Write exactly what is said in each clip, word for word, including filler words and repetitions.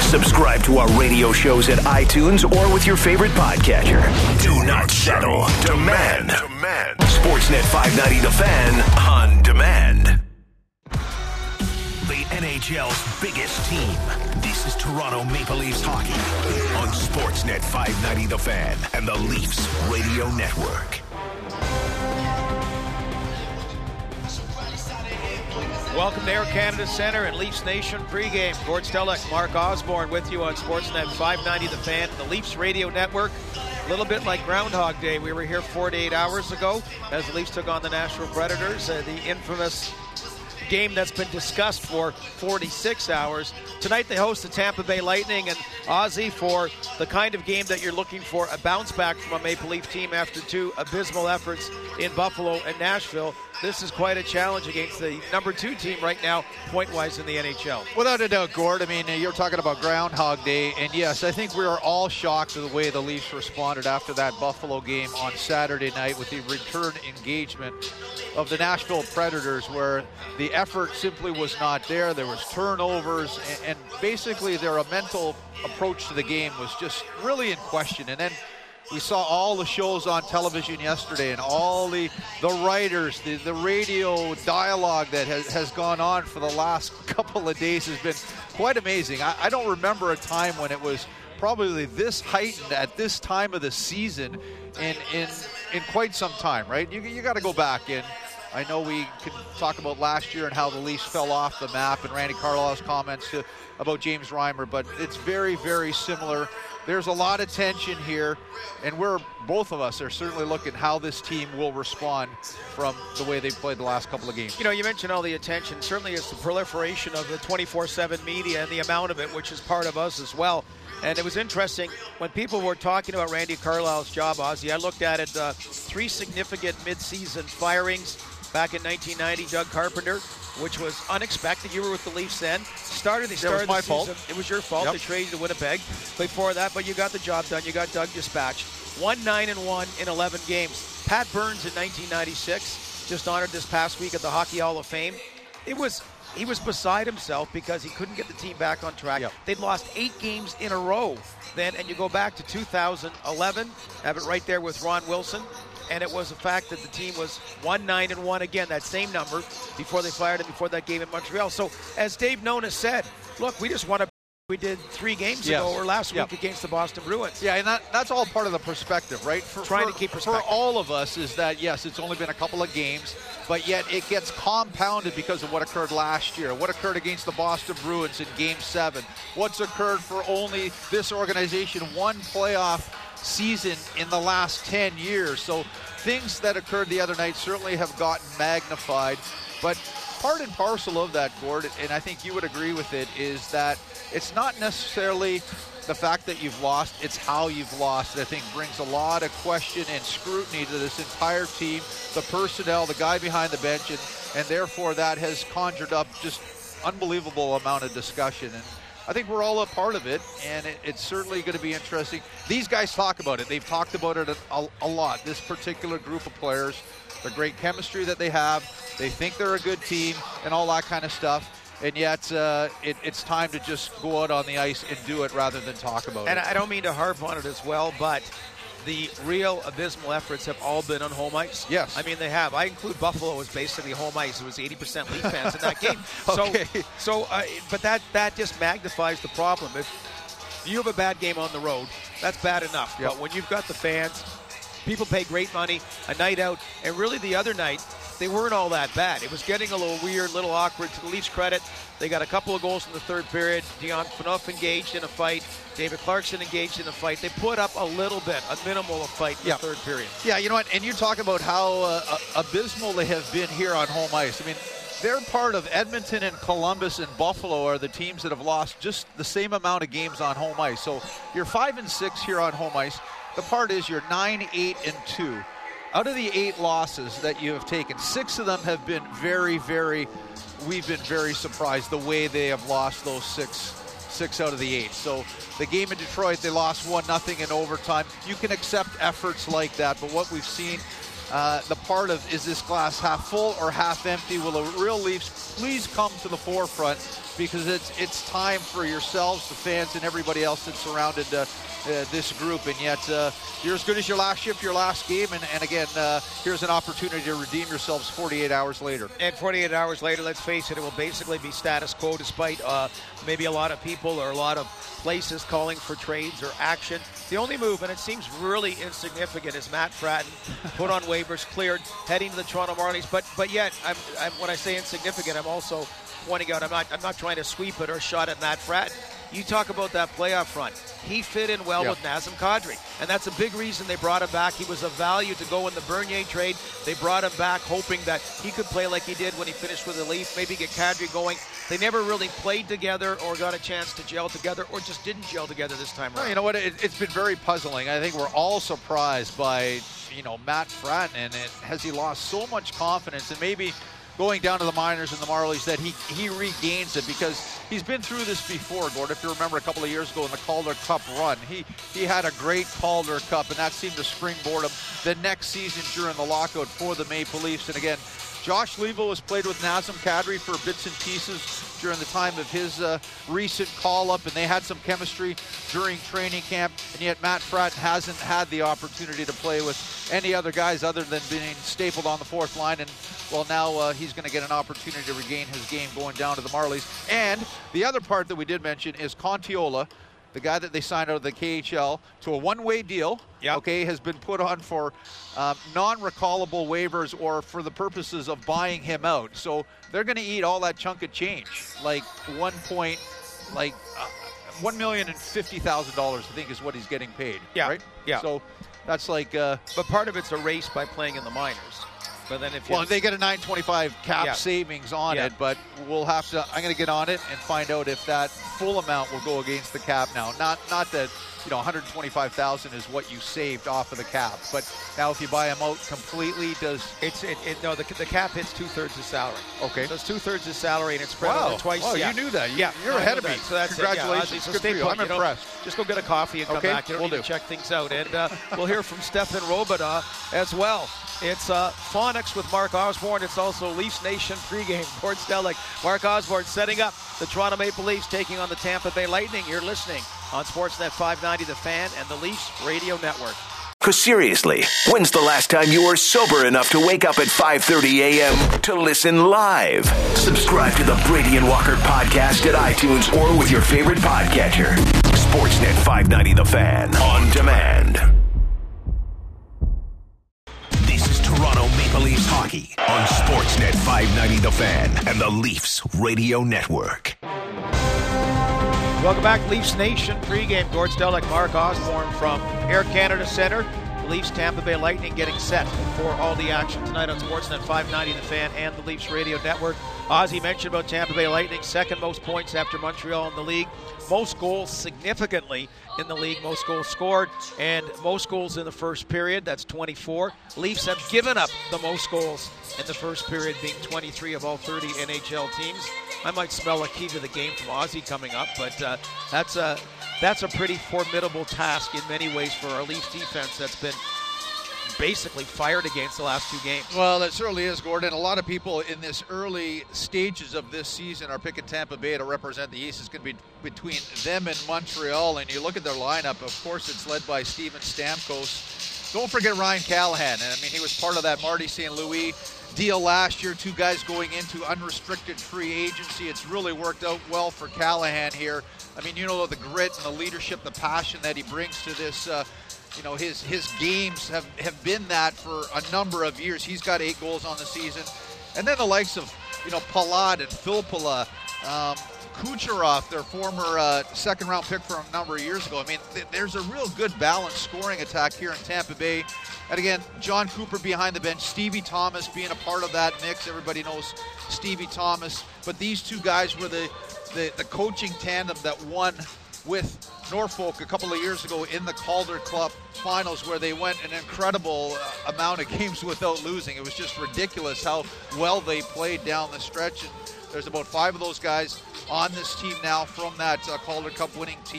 Subscribe to our radio shows at iTunes or with your favorite podcatcher. Do not settle. Demand. Demand. Sportsnet five ninety The Fan on demand. The N H L's biggest team. This is Toronto Maple Leafs hockey on Sportsnet five ninety The Fan and the Leafs Radio Network. Welcome to Air Canada Centre and Leafs Nation pregame. Gord Stellick, Mark Osborne with you on Sportsnet five ninety The Fan, the Leafs Radio Network. A little bit like Groundhog Day. We were here forty-eight hours ago as the Leafs took on the Nashville Predators, uh, the infamous game that's been discussed for forty-six hours. Tonight they host the Tampa Bay Lightning, and Ozzy, for the kind of game that you're looking for, a bounce back from a Maple Leaf team after two abysmal efforts in Buffalo and Nashville. This is quite a challenge against the number two team right now, point-wise in the N H L. Without a doubt, Gord. I mean, you're talking about Groundhog Day, and yes, I think we are all shocked at the way the Leafs responded after that Buffalo game on Saturday night with the return engagement of the Nashville Predators, where the effort simply was not there. There was turnovers, and, and basically their mental approach to the game was just really in question. And then we saw all the shows on television yesterday and all the the writers, the, the radio dialogue that has, has gone on for the last couple of days has been quite amazing. I, I don't remember a time when it was probably this heightened at this time of the season in in, in quite some time, right? You, you got to go back in. I know we can talk about last year and how the Leafs fell off the map and Randy Carlisle's comments to, about James Reimer, but it's very, very similar. There's a lot of tension here, and we're, both of us are certainly looking how this team will respond from the way they've played the last couple of games. You know, you mentioned all the attention. Certainly it's the proliferation of the twenty-four seven media and the amount of it, which is part of us as well. And it was interesting, when people were talking about Randy Carlisle's job, Ozzy, I looked at it, uh, three significant midseason firings back in nineteen ninety, Doug Carpenter, which was unexpected. You were with the Leafs then. Started, they started it was my the season. fault. It was your fault. Yep. They traded to Winnipeg before that, but you got the job done. You got Doug dispatched. One nine and one in eleven games. Pat Burns in nineteen ninety-six, just honored this past week at the Hockey Hall of Fame. It was he was beside himself because he couldn't get the team back on track. Yep. They'd lost eight games in a row then, and you go back to two thousand eleven, have it right there with Ron Wilson. And it was the fact that the team was one nine and one again, that same number, before they fired him before that game in Montreal. So, as Dave Nona said, look, we just want to. We did three games yes. ago or last yep. week against the Boston Bruins. Yeah, and that, that's all part of the perspective, right? For, Trying for, to keep perspective. For all of us is that, yes, it's only been a couple of games, but yet it gets compounded because of what occurred last year, what occurred against the Boston Bruins in Game seven, what's occurred for only this organization one playoff season in the last ten years. So things that occurred the other night certainly have gotten magnified, but part and parcel of that, Gord, and I think you would agree with it, is that it's not necessarily the fact that you've lost, it's how you've lost that I think brings a lot of question and scrutiny to this entire team, the personnel, the guy behind the bench, and, and therefore that has conjured up just unbelievable amount of discussion. And I think we're all a part of it, and it, it's certainly going to be interesting. These guys talk about it. They've talked about it a, a, a lot, this particular group of players, the great chemistry that they have. They think they're a good team and all that kind of stuff. And yet uh, it, it's time to just go out on the ice and do it rather than talk about and it. And I don't mean to harp on it as well, but the real abysmal efforts have all been on home ice. Yes. I mean, they have. I include Buffalo as basically home ice. It was eighty percent Leaf fans in that game. Okay. So, so uh, but that, that just magnifies the problem. If you have a bad game on the road, that's bad enough. Yep. But when you've got the fans, people pay great money, a night out, and really the other night, they weren't all that bad. It was getting a little weird, a little awkward. To the Leafs' credit, they got a couple of goals in the third period. Dion Phaneuf engaged in a fight. David Clarkson engaged in a fight. They put up a little bit, a minimal of fight in yeah. the third period. Yeah, you know what? And you talk about how uh, abysmal they have been here on home ice. I mean, they're part of Edmonton and Columbus and Buffalo are the teams that have lost just the same amount of games on home ice. So you're five and six here on home ice. The part is you're nine, eight, and two. Out of the eight losses that you have taken, six of them have been very, very, we've been very surprised the way they have lost those six, six out of the eight. So the game in Detroit, they lost one nothing in overtime. You can accept efforts like that, but what we've seen uh, the part of, is this glass half full or half empty? Will the real Leafs please come to the forefront, because it's it's time for yourselves, the fans, and everybody else that surrounded uh, uh, this group. And yet, uh, you're as good as your last shift, your last game. And, and again, uh, here's an opportunity to redeem yourselves forty-eight hours later. And forty-eight hours later, let's face it, it will basically be status quo, despite uh, maybe a lot of people or a lot of places calling for trades or action. The only move, and it seems really insignificant, is Matt Fratton put on waivers, cleared, heading to the Toronto Marlies. But but yet, I'm, I'm, when I say insignificant, I'm also pointing out I'm not I'm not trying to sweep it or shot at Matt Fratton. You talk about that playoff run. He fit in well yeah. with Nazem Kadri, and that's a big reason they brought him back. He was of value to go in the Bernier trade. They brought him back hoping that he could play like he did when he finished with the Leafs, maybe get Kadri going. They never really played together or got a chance to gel together, or just didn't gel together this time around. Well, you know what? It, it's been very puzzling. I think we're all surprised by, you know, Matt Fratton, and, and has he lost so much confidence, and maybe going down to the minors and the Marlies, that he, he regains it, because he's been through this before, Gord. If you remember a couple of years ago in the Calder Cup run, he, he had a great Calder Cup, and that seemed to springboard him the next season during the lockout for the Maple Leafs. And again, Josh Leivo has played with Nazem Kadri for bits and pieces during the time of his uh, recent call-up, and they had some chemistry during training camp, and yet Matt Fratton hasn't had the opportunity to play with any other guys other than being stapled on the fourth line. And well, now uh, he's going to get an opportunity to regain his game going down to the Marlies. And the other part that we did mention is Contiola, the guy that they signed out of the K H L to a one-way deal, yep. okay, has been put on for um, non-recallable waivers, or for the purposes of buying him out. So they're going to eat all that chunk of change, like one point, like uh, one million and fifty thousand dollars, I think, is what he's getting paid. Yeah, right. Yeah. So that's like. Uh, but part of it's a race by playing in the minors. But then if you well, they get a nine twenty-five cap yeah. savings on yeah. it, but we'll have to. I'm going to get on it and find out if that full amount will go against the cap now. Not not that, you know, one hundred twenty-five thousand is what you saved off of the cap, but now if you buy them out completely, does it's it, it no the, the cap hits two thirds of salary. Okay, so it's two thirds of salary, and it's spread wow. over twice. Oh, yeah. you knew that. You, yeah, you're no, ahead of me. That. So that's Congratulations. It, yeah. So Good stay for you. put, I'm you impressed. Know, just go get a coffee and come okay. back. You don't we'll need do. to check things out, and uh, we'll hear from Stefan Robidas as well. It's uh, Phonics with Mark Osborne. It's also Leafs Nation pregame. Gord Stellick, Mark Osborne setting up the Toronto Maple Leafs taking on the Tampa Bay Lightning. You're listening on Sportsnet five ninety The Fan and the Leafs Radio Network. Because seriously, when's the last time you were sober enough to wake up at five thirty a.m. to listen live? Subscribe to the Brady and Walker podcast at iTunes or with your favorite podcatcher. Sportsnet five ninety The Fan on demand. This is Toronto Maple Leafs hockey on Sportsnet five ninety The Fan and the Leafs Radio Network. Welcome back, Leafs Nation pregame. Gord Stellick, Mark Osborne from Air Canada Centre. The Leafs Tampa Bay Lightning getting set for all the action tonight on Sportsnet five ninety The Fan and the Leafs Radio Network. Ozzy mentioned about Tampa Bay Lightning, second most points after Montreal in the league. Most goals significantly in the league, most goals scored, and most goals in the first period, that's twenty-four. Leafs have given up the most goals in the first period, being twenty-three of all thirty N H L teams. I might smell a key to the game from Ozzy coming up, but uh, that's a that's a pretty formidable task in many ways for our Leafs defense that's been basically fired against the last two games. Well, it certainly is, Gordon. A lot of people in this early stages of this season are picking Tampa Bay to represent the East. It's going to be between them and Montreal, and you look at their lineup, of course it's led by Steven Stamkos. Don't forget Ryan Callahan, and I mean, he was part of that Marty Saint Louis deal last year, two guys going into unrestricted free agency. It's really worked out well for Callahan here. I mean, you know, the grit and the leadership, the passion that he brings to this uh, You know, his his games have, have been that for a number of years. He's got eight goals on the season. And then the likes of, you know, Palat and Filppula, um, Kucherov, their former uh, second-round pick from a number of years ago. I mean, th- there's a real good balanced scoring attack here in Tampa Bay. And again, John Cooper behind the bench, Stevie Thomas being a part of that mix. Everybody knows Stevie Thomas. But these two guys were the, the, the coaching tandem that won with Norfolk a couple of years ago in the Calder Cup finals, where they went an incredible uh, amount of games without losing. It was just ridiculous how well they played down the stretch. And there's about five of those guys on this team now from that uh, Calder Cup winning team.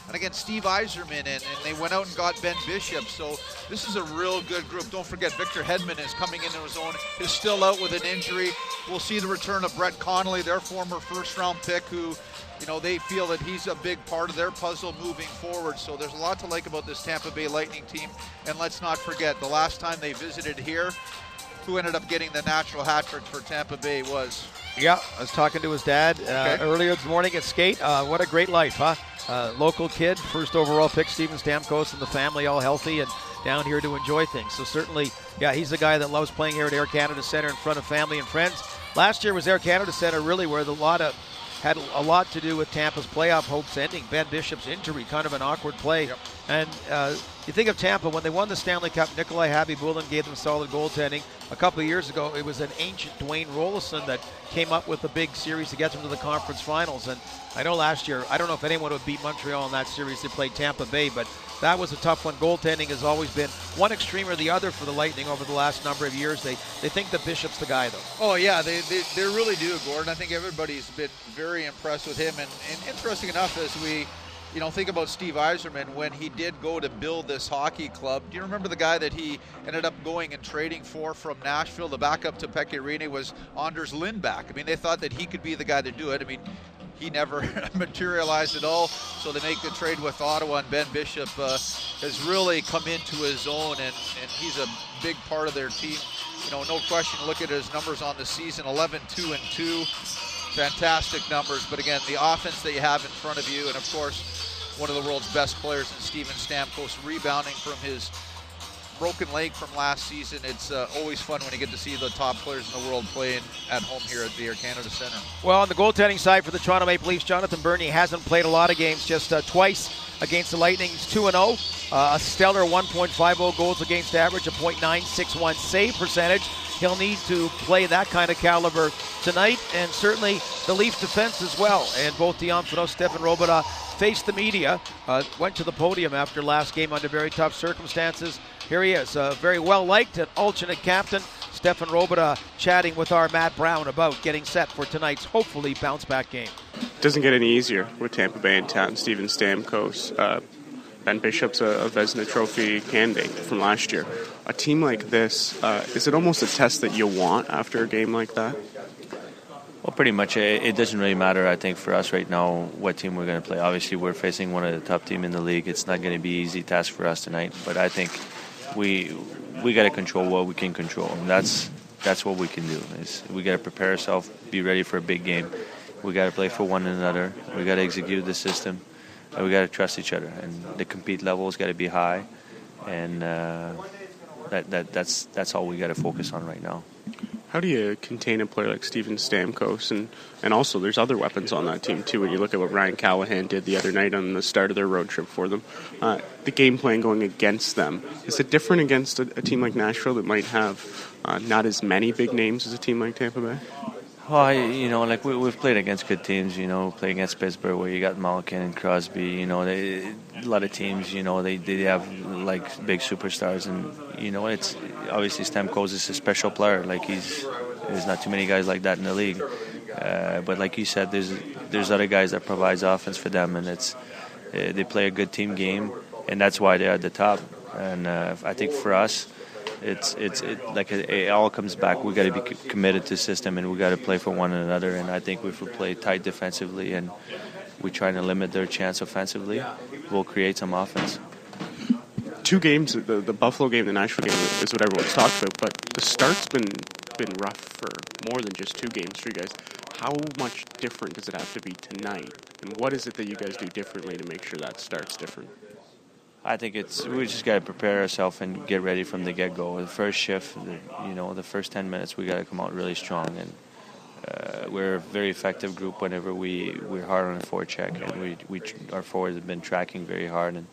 And again, Steve Yzerman, and, and they went out and got Ben Bishop. So this is a real good group. Don't forget, Victor Hedman is coming into his own, is still out with an injury. We'll see the return of Brett Connolly, their former first-round pick, who, you know, they feel that he's a big part of their puzzle moving forward. So there's a lot to like about this Tampa Bay Lightning team. And let's not forget, the last time they visited here, who ended up getting the natural hat trick for Tampa Bay was... Yeah, I was talking to his dad uh, okay. earlier this morning at skate. Uh, what a great life, huh? Uh, local kid, first overall pick, Steven Stamkos, and the family all healthy and down here to enjoy things. So certainly, yeah, he's the guy that loves playing here at Air Canada Centre in front of family and friends. Last year was Air Canada Centre really where the lot of had a lot to do with Tampa's playoff hopes ending. Ben Bishop's injury, kind of an awkward play. Yep. And uh, you think of Tampa, when they won the Stanley Cup, Nikolai Habibulin gave them solid goaltending. A couple of years ago, it was an ancient Dwayne Rollison that came up with a big series to get them to the conference finals. And I know last year, I don't know if anyone would beat Montreal in that series. They played Tampa Bay, but that was a tough one. Goaltending has always been one extreme or the other for the Lightning over the last number of years. They they think that Bishop's the guy, though. Oh, yeah, they, they, they really do, Gordon. I think everybody's been very impressed with him. And, and interesting enough, as we, you know, think about Steve Yzerman, when he did go to build this hockey club, do you remember the guy that he ended up going and trading for from Nashville? The backup to Pekka Rinne was Anders Lindback. I mean, they thought that he could be the guy to do it. I mean, he never materialized at all. So they make the trade with Ottawa, and Ben Bishop uh, has really come into his own, and, and he's a big part of their team. You know, no question, look at his numbers on the season, eleven two and two. Fantastic numbers, but again, the offense that you have in front of you, and of course, one of the world's best players in Steven Stamkos, rebounding from his broken leg from last season. It's uh, always fun when you get to see the top players in the world playing at home here at the Air Canada Centre. Well, on the goaltending side for the Toronto Maple Leafs, Jonathan Bernier hasn't played a lot of games, just uh, twice against the Lightning. He's two and oh, uh, a stellar one point five oh goals against average, a point nine six one save percentage. He'll need to play that kind of caliber tonight, and certainly the Leafs defense as well. And both Dion Phaneuf, Stefan Robidas faced the media, uh, went to the podium after last game under very tough circumstances. Here he is, uh, very well-liked and alternate captain, Stefan Robidas, chatting with our Matt Brown about getting set for tonight's hopefully bounce-back game. Doesn't get any easier with Tampa Bay in town. Steven Stamkos, uh, Ben Bishop's a, a Vezina Trophy candidate from last year. A team like this, uh, is it almost a test that you want after a game like that? Well, pretty much. It, it doesn't really matter, I think, for us right now what team we're going to play. Obviously, we're facing one of the top teams in the league. It's not going to be an easy task for us tonight, but I think we we got to control what we can control, and that's that's what we can do. Is we got to prepare ourselves, be ready for a big game. We got to play for one another. We got to execute the system, and we got to trust each other. And the compete level has got to be high, and uh, that that that's that's all we got to focus on right now. How do you contain a player like Steven Stamkos? And, and also, there's other weapons on that team, too. When you look at what Ryan Callahan did the other night on the start of their road trip for them, uh, the game plan going against them, is it different against a, a team like Nashville that might have uh, not as many big names as a team like Tampa Bay? Well, you know, like we, we've played against good teams, you know, played against Pittsburgh where you got Malkin and Crosby, you know, they, a lot of teams, you know, they, they have like big superstars, and, you know, it's obviously Stamkos is a special player. Like he's, there's not too many guys like that in the league. Uh, but like you said, there's there's other guys that provides offense for them, and it's uh, they play a good team game, and that's why they're at the top. And uh, I think for us, It's it's it, like it, it all comes back. We got to be c- committed to the system, and we got to play for one another. And I think if we play tight defensively and we try to limit their chance offensively, we'll create some offense. Two games, the, the Buffalo game, the Nashville game is what everyone's talked about. But the start's been been rough for more than just two games for you guys. How much different does it have to be tonight? And what is it that you guys do differently to make sure that start's different? I think it's we just got to prepare ourselves and get ready from the get-go. The first shift, the, you know, the first ten minutes, we got to come out really strong. And uh, we're a very effective group whenever we we're hard on the forecheck, and we we our forwards have been tracking very hard and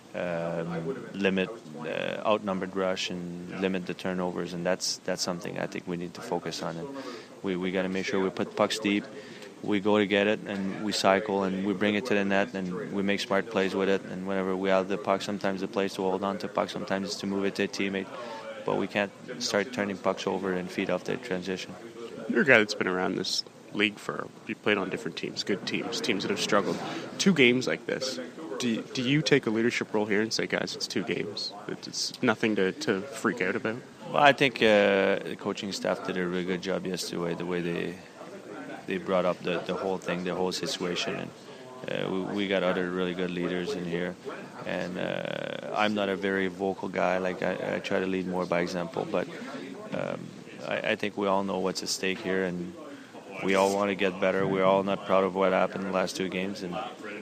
um, limit uh, outnumbered rush and limit the turnovers, and that's that's something I think we need to focus on. And we we got to make sure we put pucks deep. We go to get it, and we cycle, and we bring it to the net, and we make smart plays with it. And whenever we have the puck, sometimes the play is to hold on to puck, sometimes it's to move it to a teammate. But we can't start turning pucks over and feed off the transition. You're a guy that's been around this league for, you played on different teams, good teams, teams that have struggled. Two games like this, Do, do you take a leadership role here and say, guys, it's two games. It's nothing to, to freak out about? Well, I think uh, the coaching staff did a really good job yesterday, the way they they brought up the, the whole thing, the whole situation. And uh, we, we got other really good leaders in here. And uh, I'm not a very vocal guy. Like I, I try to lead more by example. But um, I, I think we all know what's at stake here, and we all want to get better. We're all not proud of what happened in the last two games. And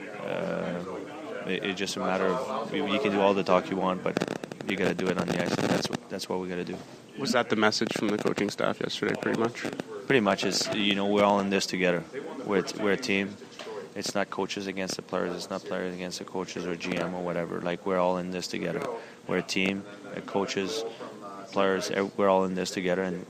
uh, it, it's just a matter of you can do all the talk you want, but you got to do it on the ice. And that's what that's what we got to do. Was that the message from the coaching staff yesterday, pretty much? Pretty much is, you know, we're all in this together. We're, we're a team. It's not coaches against the players. It's not players against the coaches or G M or whatever. Like, we're all in this together. We're a team, coaches, players, we're all in this together, and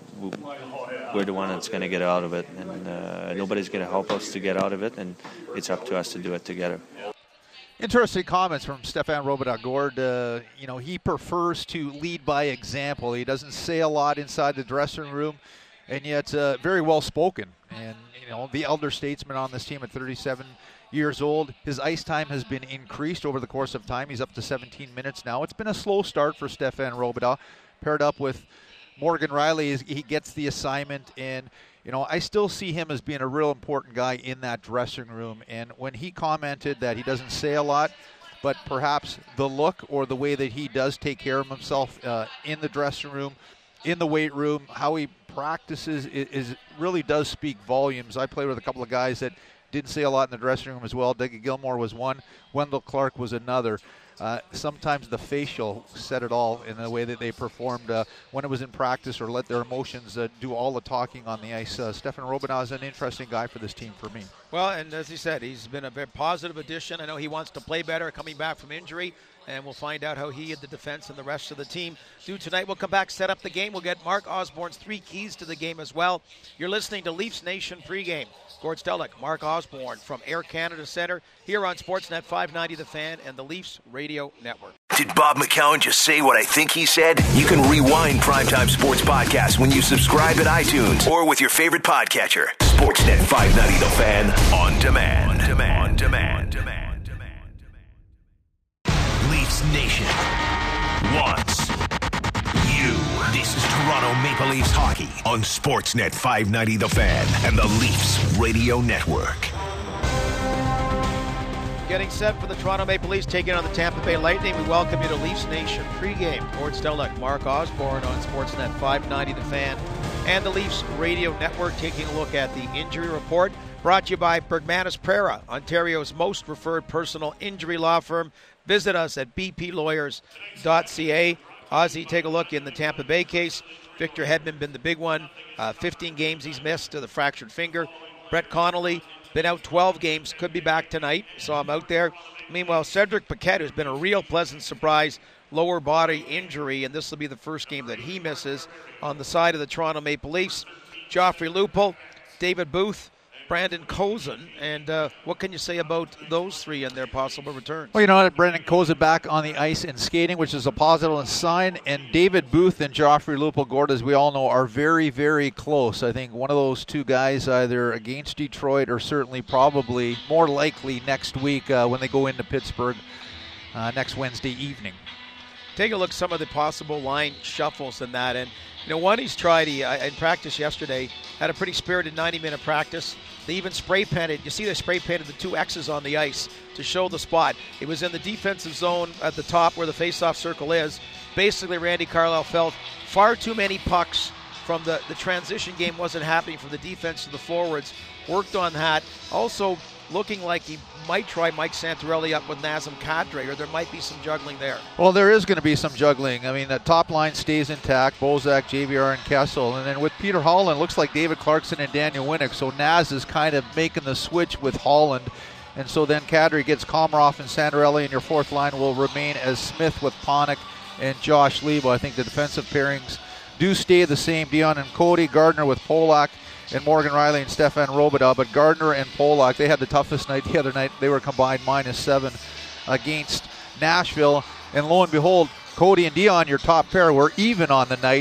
we're the one that's going to get out of it. And uh, nobody's going to help us to get out of it, and it's up to us to do it together. Interesting comments from Stéphane Robidas-Gourde. Uh, you know, he prefers to lead by example. He doesn't say a lot inside the dressing room, and yet uh, very well spoken. And, you know, the elder statesman on this team at thirty-seven years old, his ice time has been increased over the course of time. He's up to seventeen minutes now. It's been a slow start for Stéphane Robidas, paired up with Morgan Rielly. He gets the assignment, and you know, I still see him as being a real important guy in that dressing room. And when he commented that he doesn't say a lot, but perhaps the look or the way that he does take care of himself uh, in the dressing room, in the weight room, how he practices is, is really does speak volumes. I played with a couple of guys that didn't say a lot in the dressing room as well. Dougie Gilmour was one. Wendell Clark was another. Uh, sometimes the facial said it all in the way that they performed uh, when it was in practice, or let their emotions uh, do all the talking on the ice. Uh, Stéphane Robidas is an interesting guy for this team for me. Well, and as he said, he's been a very positive addition. I know he wants to play better coming back from injury, and we'll find out how he and the defense and the rest of the team do tonight. We'll come back, set up the game. We'll get Mark Osborne's three keys to the game as well. You're listening to Leafs Nation pregame. Gord Stellick, Mark Osborne from Air Canada Centre here on Sportsnet five ninety The Fan and the Leafs Radio Network. Did Bob McCown just say what I think he said? You can rewind Primetime Sports Podcast when you subscribe at iTunes or with your favorite podcatcher. Sportsnet five ninety The Fan on demand. On demand. On demand. demand. Leafs Nation wants you. This is Toronto Maple Leafs hockey on Sportsnet five ninety The Fan and the Leafs Radio Network. Getting set for the Toronto Maple Leafs taking on the Tampa Bay Lightning. We welcome you to Leafs Nation pregame. Gord Stellick, Mark Osborne on Sportsnet five ninety The Fan and the Leafs Radio Network, taking a look at the injury report. Brought to you by Bergmanis Prera, Ontario's most referred personal injury law firm. Visit us at b p lawyers dot c a. Ozzy, take a look in the Tampa Bay case. Victor Hedman been the big one. Uh, fifteen games he's missed to the fractured finger. Brett Connolly been out twelve games, could be back tonight. Saw him out there. Meanwhile, Cedric Paquette, who's been a real pleasant surprise, lower body injury, and this will be the first game that he misses on the side of the Toronto Maple Leafs. Joffrey Lupul, David Booth, Brandon Kozun, and uh, what can you say about those three and their possible returns? Well, you know, Brandon Kozun back on the ice and skating, which is a positive sign, and David Booth and Joffrey Lupul-Gord, as we all know, are very, very close. I think one of those two guys either against Detroit or certainly probably more likely next week uh, when they go into Pittsburgh uh, next Wednesday evening. Take a look at some of the possible line shuffles in that, and you know, one he's tried, he, uh, in practice yesterday, had a pretty spirited ninety-minute practice. They even spray painted, you see they spray painted the two X's on the ice to show the spot. It was in the defensive zone at the top where the face-off circle is. Basically, Randy Carlyle felt far too many pucks from the, the transition game wasn't happening from the defense to the forwards. Worked on that. Also looking like he might try Mike Santorelli up with Nazem Kadri, or there might be some juggling there. Well, there is going to be some juggling. I mean, the top line stays intact, Bozak, J V R, and Kessel. And then with Peter Holland, looks like David Clarkson and Daniel Winnick. So Naz is kind of making the switch with Holland. And so then Kadri gets Komarov and Santorelli, and your fourth line will remain as Smith with Panik and Josh Lebo. I think the defensive pairings do stay the same. Dion and Cody, Gardner with Polak, and Morgan Rielly and Stéphane Robidas. But Gardner and Polak, they had the toughest night the other night. They were combined minus seven against Nashville. And lo and behold, Cody and Dion, your top pair, were even on the night.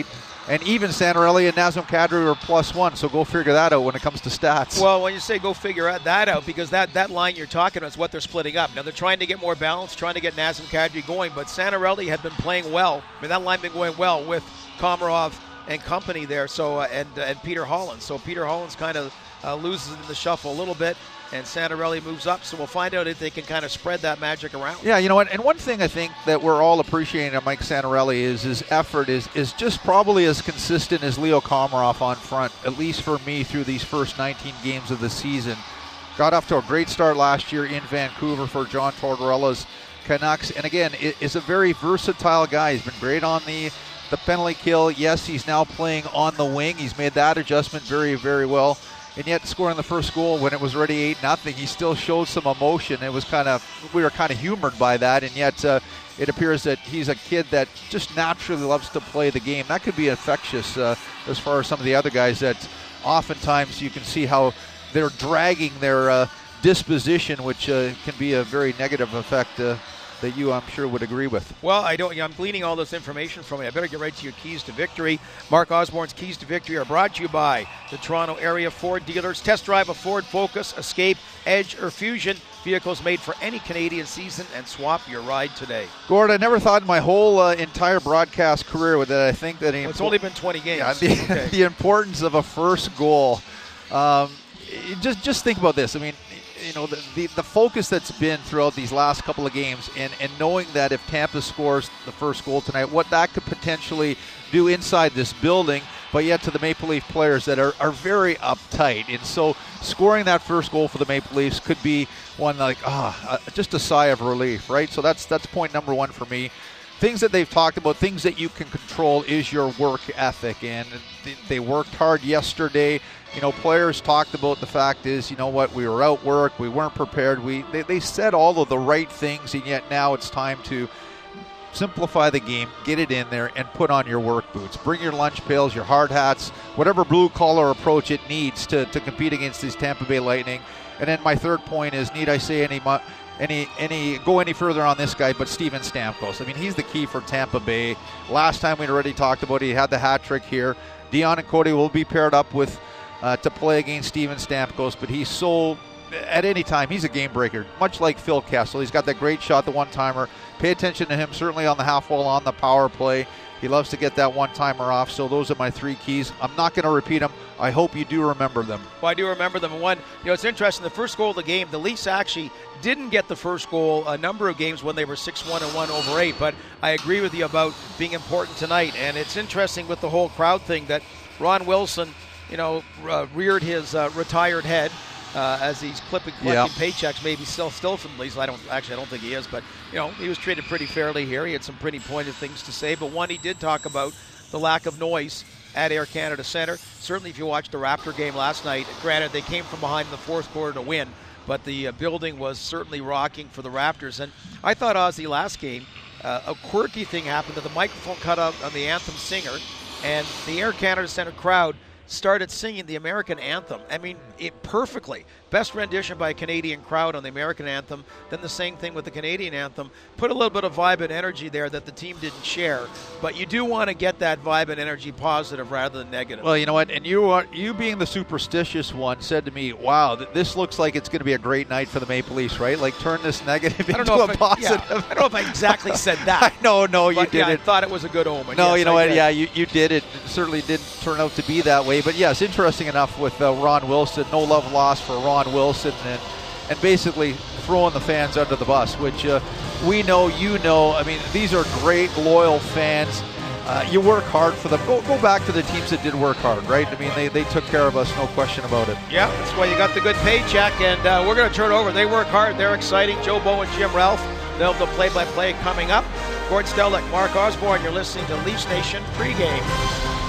And even Santorelli and Nazem Kadri were plus one, so go figure that out when it comes to stats. Well, when you say go figure that out, because that, that line you're talking about is what they're splitting up. Now, they're trying to get more balance, trying to get Nazem Kadri going, but Santorelli had been playing well. I mean, that line been going well with Komarov and company there, so uh, and uh, and Peter Hollins. So Peter Hollins kind of uh, loses in the shuffle a little bit, and Santorelli moves up. So we'll find out if they can kind of spread that magic around. Yeah, you know what? And one thing I think that we're all appreciating of Mike Santorelli is his effort is is just probably as consistent as Leo Komarov on front, at least for me, through these first nineteen games of the season. Got off to a great start last year in Vancouver for John Tortorella's Canucks. And again, is a very versatile guy. He's been great on the the penalty kill. Yes, he's now playing on the wing. He's made that adjustment very, very well. And yet scoring the first goal when it was already eight nothing, he still showed some emotion. It was kind of, we were kind of humored by that. And yet uh, it appears that he's a kid that just naturally loves to play the game. That could be infectious uh, as far as some of the other guys that oftentimes you can see how they're dragging their uh, disposition, which uh, can be a very negative effect uh, that you, I'm sure, would agree with. Well, I don't. I'm gleaning all this information from you. I better get right to your keys to victory. Mark Osborne's keys to victory are brought to you by the Toronto area Ford dealers. Test drive a Ford Focus, Escape, Edge, or Fusion. Vehicles made for any Canadian season, and swap your ride today. Gord, I never thought in my whole uh, entire broadcast career that I think that well, it's only been twenty games. Yeah, the, okay. the importance of a first goal. Um, just just think about this. I mean, you know, the, the the focus that's been throughout these last couple of games, and, and knowing that if Tampa scores the first goal tonight, what that could potentially do inside this building, but yet to the Maple Leaf players that are, are very uptight. And so scoring that first goal for the Maple Leafs could be one like, ah, uh, just a sigh of relief, right? So that's that's point number one for me. Things that they've talked about, things that you can control is your work ethic, and they worked hard yesterday. You know, players talked about the fact is, you know what, we were outworked, we weren't prepared. We they, they said all of the right things, and yet now it's time to simplify the game, get it in there, and put on your work boots. Bring your lunch pails, your hard hats, whatever blue-collar approach it needs to, to compete against these Tampa Bay Lightning. And then my third point is, need I say any any any go any further on this guy, but Steven Stamkos. I mean, he's the key for Tampa Bay. Last time we already talked about it, he had the hat trick here. Dion and Cody will be paired up with uh, to play against Steven Stamkos, but he's so, at any time, he's a game breaker, much like Phil Kessel. He's got that great shot, the one-timer. Pay attention to him, certainly on the half wall, on the power play. He loves to get that one-timer off, so those are my three keys. I'm not going to repeat them. I hope you do remember them. Well, I do remember them. One, you know, it's interesting, the first goal of the game, the Leafs actually didn't get the first goal a number of games when they were six one and one over eight, but I agree with you about being important tonight. And it's interesting with the whole crowd thing that Ron Wilson, you know, uh, reared his uh, retired head uh, as he's clipping, collecting yeah. paychecks, maybe still still from the Leafs. I don't actually I don't think he is, but you know, he was treated pretty fairly here. He had some pretty pointed things to say, but one, he did talk about the lack of noise at Air Canada Centre. Certainly, if you watched the Raptor game last night, granted they came from behind in the fourth quarter to win, but the uh, building was certainly rocking for the Raptors. And I thought, Ozzy, last game, uh, a quirky thing happened that the microphone cut out on the anthem singer, and the Air Canada Centre crowd started singing the American anthem. I mean, it perfectly. Best rendition by a Canadian crowd on the American anthem. Then the same thing with the Canadian anthem. Put a little bit of vibe and energy there that the team didn't share. But you do want to get that vibe and energy positive rather than negative. Well, you know what? And you are you being the superstitious one said to me, wow, th- this looks like it's going to be a great night for the Maple Leafs, right? Like turn this negative into a I, positive. Yeah, I don't know if I exactly said that. no, no, you didn't. Yeah, I thought it was a good omen. No, yes, you know I what? did. Yeah, you, you did it. It certainly didn't turn out to be that way. But yes, interesting enough with uh, Ron Wilson. No love lost for Ron Wilson, and and basically throwing the fans under the bus, which uh, we know, you know. I mean, these are great, loyal fans. Uh, you work hard for them. Go go back to the teams that did work hard, right? I mean, they, they took care of us, no question about it. Yeah, that's why you got the good paycheck, and uh, we're going to turn over. They work hard. They're exciting. Joe Bowen, Jim Ralph. They'll have the play-by-play coming up. Gord Stellick, Mark Osborne. You're listening to Leafs Nation pregame.